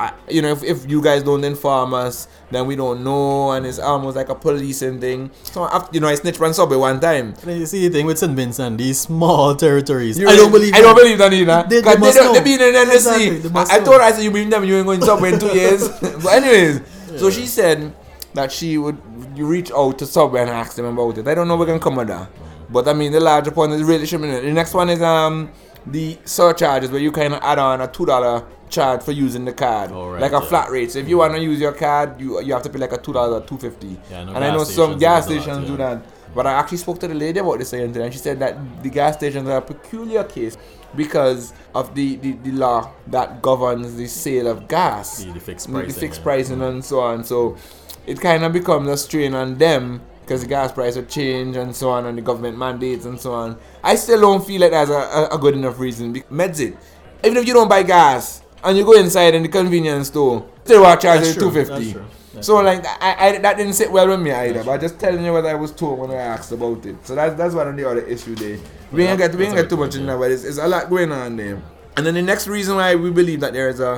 Speaker 2: if you guys don't inform us, then we don't know, and it's almost like a policing thing. So, I snitched on Subway one time.
Speaker 1: And you see the thing with St. Vincent, these small territories.
Speaker 2: I don't believe that either. They been in NSC.
Speaker 1: Exactly,
Speaker 2: I told her, I said, you bring them, you ain't going to Subway in 2 years. But anyways, so she said that she would reach out to Subway and ask them about it. I don't know if we can come with that. But the larger point is really should be. The next one is the surcharges, where you kind of add on a $2 charge for using the card, like a flat rate. So if you want to use your card, you have to pay like a $2 or $2.50. And I know some gas stations do that. But I actually spoke to the lady about this today, and she said that the gas stations are a peculiar case because of the law that governs the sale of gas,
Speaker 1: the fixed
Speaker 2: pricing and so on. So it kind of becomes a strain on them, because the gas price will change and so on, and the government mandates and so on. I still don't feel like that's a good enough reason. Medsit, even if you don't buy gas and you go inside in the convenience store, still want to charge you $2.50. So I that didn't sit well with me either. But I'm just telling you what I was told when I asked about it. So that's one of the other issues there. We ain't get too much in there, but it's a lot going on there. And then the next reason why we believe that there is a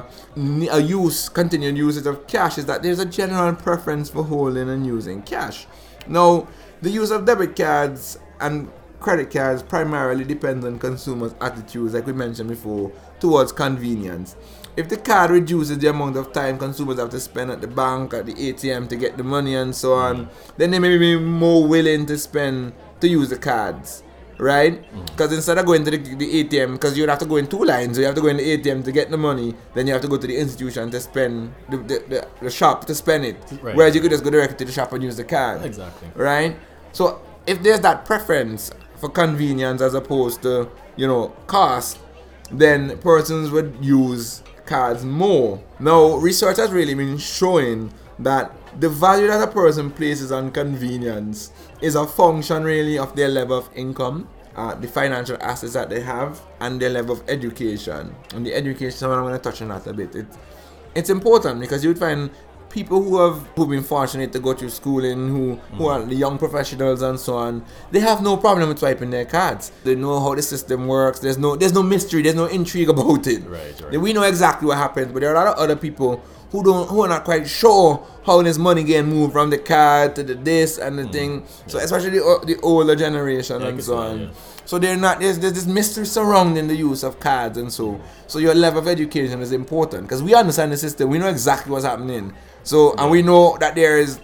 Speaker 2: continued usage of cash is that there's a general preference for holding and using cash. Now, the use of debit cards and credit cards primarily depends on consumers' attitudes, like we mentioned before, towards convenience. If the card reduces the amount of time consumers have to spend at the bank, at the ATM to get the money and so on, then they may be more willing to use the cards, right? Because instead of going to the ATM, because you'd have to go in two lines, so you have to go in the ATM to get the money, then you have to go to the institution to spend the shop to spend it.
Speaker 1: Right.
Speaker 2: Whereas you could just go directly to the shop and use the card.
Speaker 1: Exactly.
Speaker 2: Right? So if there's that preference for convenience as opposed to, cost, then persons would use cards more. Now, research has really been showing that the value that a person places on convenience is a function really of their level of income, the financial assets that they have, and their level of education. And the education, I'm going to touch on that a bit. It's important because you would find people who've been fortunate to go through schooling, who are the young professionals and so on, they have no problem with swiping their cards. They know how the system works. There's no mystery. There's no intrigue about it.
Speaker 1: Right.
Speaker 2: We know exactly what happens, but there are a lot of other people who are not quite sure how this money getting moved from the card to the this and the thing. So especially the older generation and so on.
Speaker 1: Yeah.
Speaker 2: So there's this mystery surrounding the use of cards and so your level of education is important because we understand the system. We know exactly what's happening. So and we know that there is,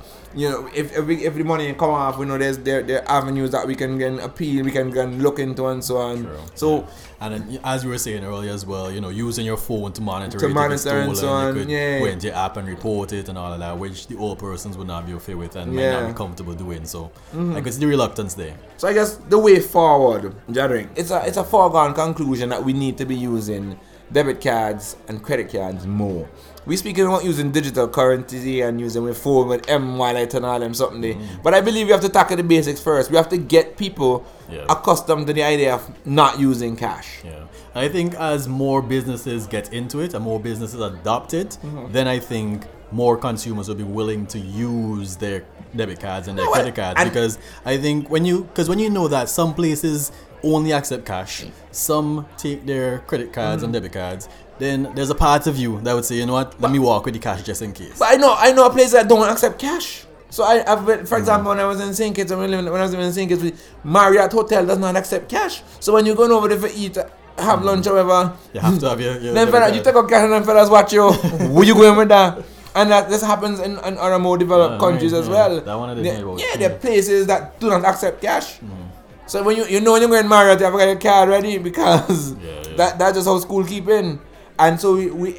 Speaker 2: if the money come off, we know there are avenues that we can appeal, we can look into and so on.
Speaker 1: True.
Speaker 2: So
Speaker 1: and then, as you were saying earlier as well, using your phone to monitor
Speaker 2: To
Speaker 1: it,
Speaker 2: monitor
Speaker 1: if it's stolen,
Speaker 2: and so on,
Speaker 1: you could
Speaker 2: yeah.
Speaker 1: go into your app and report it and all of that, which the old persons would not be okay with and might not be comfortable doing. So I guess the reluctance there.
Speaker 2: So I guess the way forward, Jadring, it's a foregone conclusion that we need to be using debit cards and credit cards more. We speaking about using digital currency and using with phone with M-Wallet and all them something there. But I believe we have to tackle the basics first. We have to get people accustomed to the idea of not using cash.
Speaker 1: Yeah. I think as more businesses get into it and more businesses adopt it, then I think more consumers will be willing to use their debit cards and their credit cards, because I think when you know that some places only accept cash, some take their credit cards and debit cards, then there's a part of you that would say, you know what, let me walk with the cash just in case.
Speaker 2: But I know a place that don't accept cash. So I've been, for example, when I was in St. Kitts, when I was living in St. Kitts, Marriott Hotel does not accept cash. So when you're going over there for eat, have lunch or whatever,
Speaker 1: you have to have your
Speaker 2: then fella, you take out cash and then fellas watch you. Where you going with that? And that this happens in other more developed countries as well.
Speaker 1: That one
Speaker 2: there are places that do not accept cash. So when when you're going Marriott, you have to get your card ready because that's just how school keeping. And so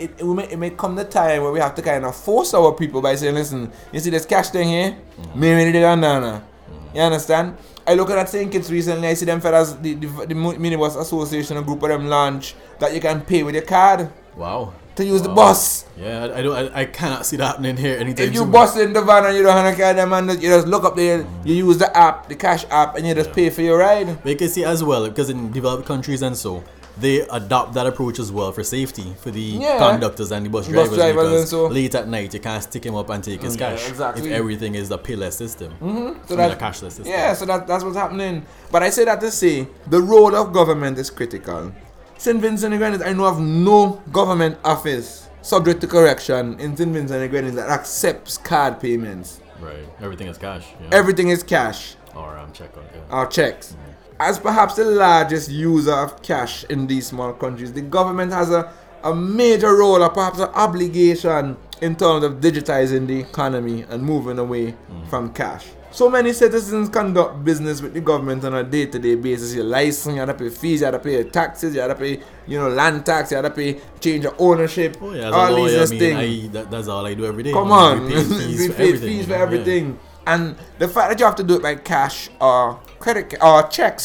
Speaker 2: it may come the time where we have to kind of force our people by saying, listen, you see this cash thing here? Maybe they don't know. You understand? I look at St. Kitts recently, I see them fellas, the Minibus Association, a group of them launch that you can pay with your card.
Speaker 1: Wow.
Speaker 2: To use the bus.
Speaker 1: Yeah, I cannot see that happening here anytime
Speaker 2: If you
Speaker 1: soon.
Speaker 2: bus in the van and you don't have a card, man, you just look up there, you use the app, the cash app, and you just pay for your ride.
Speaker 1: But you can see as well, because in developed countries and so, they adopt that approach as well for safety, for the conductors and the bus drivers because late at night you can't stick him up and take his cash if everything is a payless system, so a cashless system.
Speaker 2: Yeah, so that's what's happening. But I say that to say, the role of government is critical. St. Vincent and Grenadines, I know of no government office subject to correction in St. Vincent and Grenadines that accepts card payments.
Speaker 1: Right, everything is cash. Yeah.
Speaker 2: Everything is cash.
Speaker 1: Or check.
Speaker 2: Or checks. As perhaps the largest user of cash in these small countries, the government has a major role or perhaps an obligation in terms of digitizing the economy and moving away from cash. So many citizens conduct business with the government on a day-to-day basis. Your license, you have to pay fees, you have to pay taxes, you have to pay, land tax, you have to pay change of ownership.
Speaker 1: Oh yeah, as
Speaker 2: all
Speaker 1: a lawyer,
Speaker 2: these things.
Speaker 1: That's all I do every day.
Speaker 2: Come on,
Speaker 1: we pay fees for everything.
Speaker 2: Yeah. And the fact that you have to do it by cash or credit or check,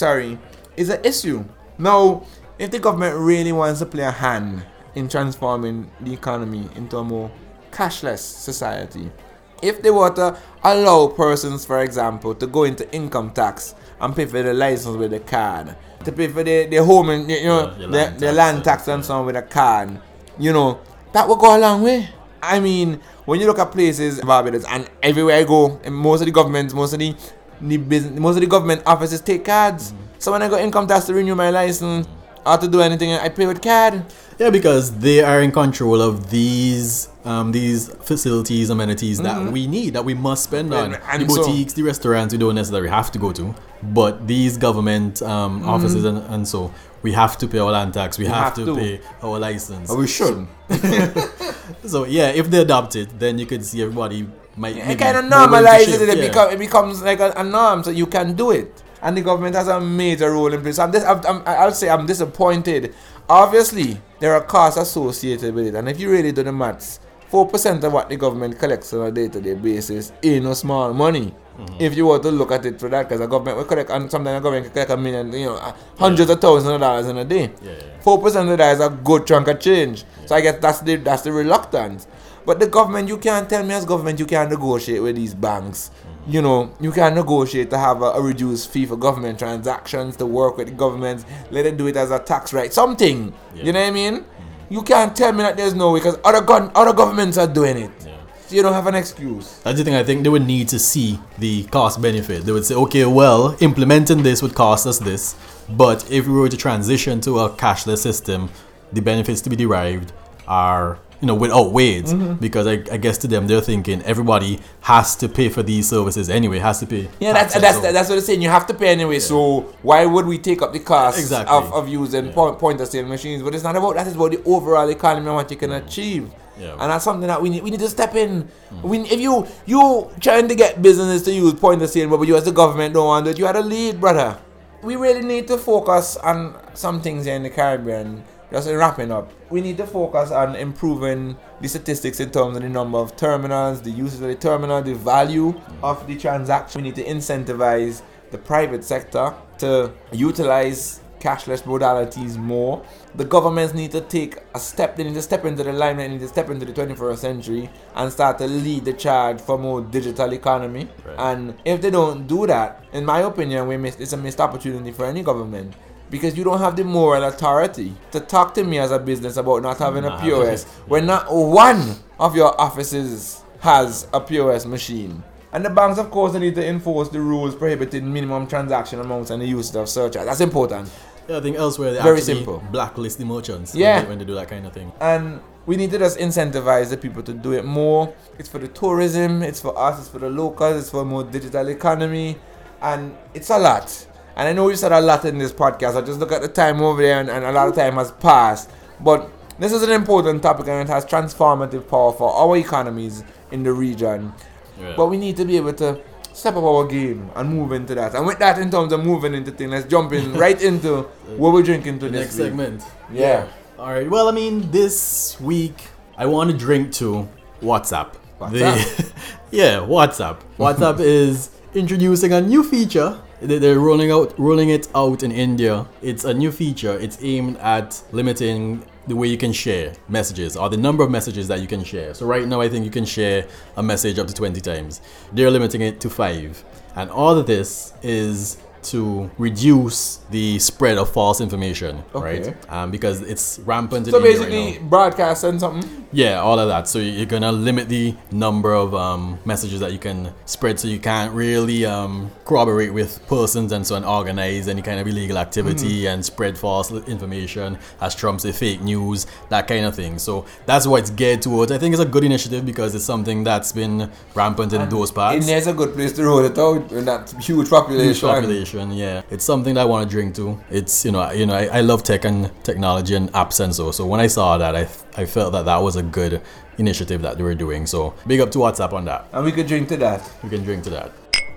Speaker 2: is an issue. Now, if the government really wants to play a hand in transforming the economy into a more cashless society, if they were to allow persons, for example, to go into income tax and pay for the license with a card, to pay for the home and the land tax and so on with a card, that would go a long way. I mean, when you look at places, Barbados, and everywhere I go, and most of the governments, most of the government offices take cards. So when I go income tax to renew my license or to do anything, I pay with card.
Speaker 1: Yeah, because they are in control of these facilities, amenities that we need, that we must spend on.
Speaker 2: And
Speaker 1: the boutiques, the restaurants, we don't necessarily have to go to, but these government offices and so we have to pay our land tax, we have to pay our license.
Speaker 2: Or we should.
Speaker 1: So yeah, if they adopt it, then you could see everybody might.
Speaker 2: It kind of normalizes it. It becomes like a norm, so you can do it. And the government has a major role in place. I'll say I'm disappointed. Obviously, there are costs associated with it, and if you really do the maths, 4% of what the government collects on a day-to-day basis ain't no small money. If you were to look at it for that, because the government will collect, and sometimes the government can collect $1 million, hundreds of thousands of dollars in a day. 4% of that is a good chunk of change. So I guess that's the reluctance. But the government, you can't tell me as government you can't negotiate with these banks. You can negotiate to have a reduced fee for government transactions, to work with the government, let it do it as a tax right, something. You know what I mean? You can't tell me that there's no way, because other governments are doing it. So you don't have an excuse.
Speaker 1: That's the thing. I think they would need to see the cost benefit. They would say, okay, well, implementing this would cost us this, but if we were to transition to a cashless system, the benefits to be derived are, would outweigh it. Because I guess to them, they're thinking everybody has to pay for these services anyway, has to pay.
Speaker 2: Yeah, that's what they're saying. You have to pay anyway. Yeah. So why would we take up the cost of using point of sale machines? But it's not about that. It's about the overall economy and what you can achieve. Yeah. And that's something that we need to step in. If you trying to get businesses to use point of sale, but you as the government don't want it, you had to lead, brother. We really need to focus on some things here in the Caribbean. Just wrapping up, we need to focus on improving the statistics in terms of the number of terminals, the usage of the terminal, the value of the transaction. We need to incentivize the private sector to utilize cashless modalities more. The governments need to take a step. They need to step into the limelight. They need to step into the 21st century and start to lead the charge for more digital economy. Right. And if they don't do that, in my opinion, it's a missed opportunity for any government. Because you don't have the moral authority to talk to me as a business about not having a POS when not one of your offices has a POS machine. And the banks, of course, need to enforce the rules prohibiting minimum transaction amounts and the use of surcharge. That's important.
Speaker 1: Yeah, I think elsewhere they
Speaker 2: very
Speaker 1: actually
Speaker 2: simple.
Speaker 1: Blacklist the merchants when they do that kind of thing.
Speaker 2: And we need to just incentivize the people to do it more. It's for the tourism, it's for us, it's for the locals, it's for a more digital economy. And it's a lot. And I know we've said a lot in this podcast. I just look at the time over there and a lot of time has passed. But this is an important topic and it has transformative power for our economies in the region. Yeah. But we need to be able to step up our game and move into that. And with that, in terms of moving into things, let's jump in right into what we're drinking to
Speaker 1: the
Speaker 2: this
Speaker 1: next segment.
Speaker 2: Yeah.
Speaker 1: All right. Well, this week I want to drink to WhatsApp.
Speaker 2: WhatsApp?
Speaker 1: WhatsApp. WhatsApp is introducing a new feature. They're rolling it out in India. It's a new feature. It's aimed at limiting the way you can share messages or the number of messages that you can share. So right now, I think you can share a message up to 20 times. They're limiting it to 5. And all of this is to reduce the spread of false information, right? Because it's rampant in India
Speaker 2: basically
Speaker 1: right now.
Speaker 2: Broadcast and something?
Speaker 1: Yeah, all of that. So you're going to limit the number of messages that you can spread, so you can't really corroborate with persons and so on, organize any kind of illegal activity and spread false information, as Trump said, fake news, that kind of thing. So that's what it's geared towards. I think it's a good initiative because it's something that's been rampant in those parts.
Speaker 2: India's a good place to roll it out in that huge population.
Speaker 1: Yeah, it's something that I want to drink to. It's I love tech and technology and apps and so when I saw that, I felt that was a good initiative that they were doing. So big up to WhatsApp on that.
Speaker 2: And we could drink to that.
Speaker 1: We can drink to that.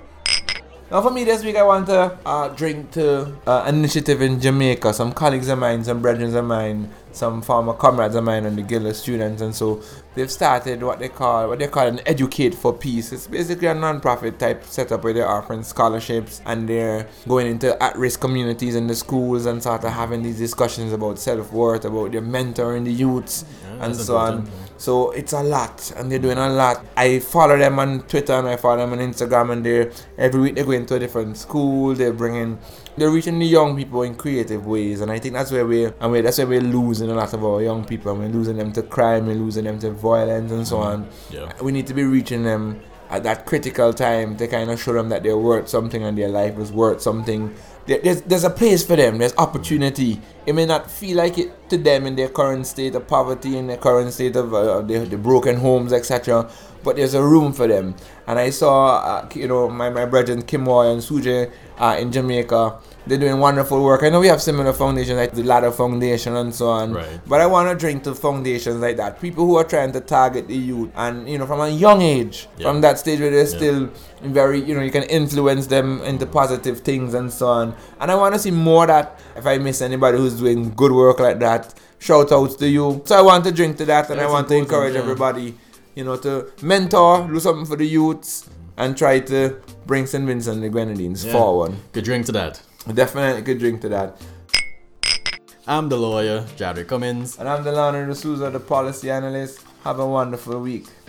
Speaker 2: Now for me this week, I want to drink to an initiative in Jamaica. Some colleagues of mine, some brethren of mine, some former comrades of mine and the Guild of Students, and so they've started what they call an Educate for Peace. It's basically a non-profit type setup where they're offering scholarships and they're going into at-risk communities in the schools and sort of having these discussions about self-worth, about their mentoring the youths and so on. So it's a lot, and they're doing a lot. I follow them on Twitter and I follow them on Instagram, and every week they're going to a different school. They're reaching the young people in creative ways, and I think that's where we're losing a lot of our young people. And we're losing them to crime, we're losing them to violence and so on. Yeah. We need to be reaching them at that critical time to kind of show them that they're worth something and their life is worth something. There's a place for them. There's opportunity. It may not feel like it to them in their current state of poverty, in their current state of the broken homes, etc. But there's a room for them. And I saw, my brethren Kim Roy and Suje in Jamaica. They're doing wonderful work. I know we have similar foundations like the Ladder Foundation and so on.
Speaker 1: Right.
Speaker 2: But I want to drink to foundations like that. People who are trying to target the youth and, from a young age, from that stage where they're still very, you can influence them into positive things and so on. And I want to see more of that. If I miss anybody who's doing good work like that, shout outs to you. So I want to drink to that, and I want to encourage everybody, to mentor, do something for the youths, and try to bring St. Vincent and the Grenadines forward.
Speaker 1: Good drink to that.
Speaker 2: Definitely could drink to that.
Speaker 1: I'm the lawyer, Jadrick Cummins.
Speaker 2: And I'm the Leonard D'Souza, the policy analyst. Have a wonderful week.